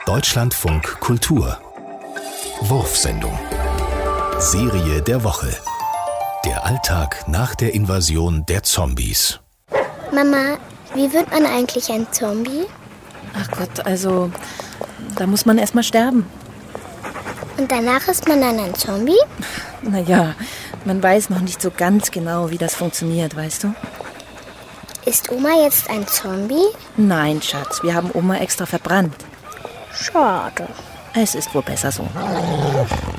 Deutschlandfunk Kultur Wurfsendung. Serie der Woche. Der Alltag nach der Invasion der Zombies. Mama, wie wird man eigentlich ein Zombie? Ach Gott, also, da muss man erstmal sterben. Und danach ist man dann ein Zombie? Naja, man weiß noch nicht so ganz genau, wie das funktioniert, weißt du? Ist Oma jetzt ein Zombie? Nein, Schatz, wir haben Oma extra verbrannt. Schade. Es ist wohl besser so.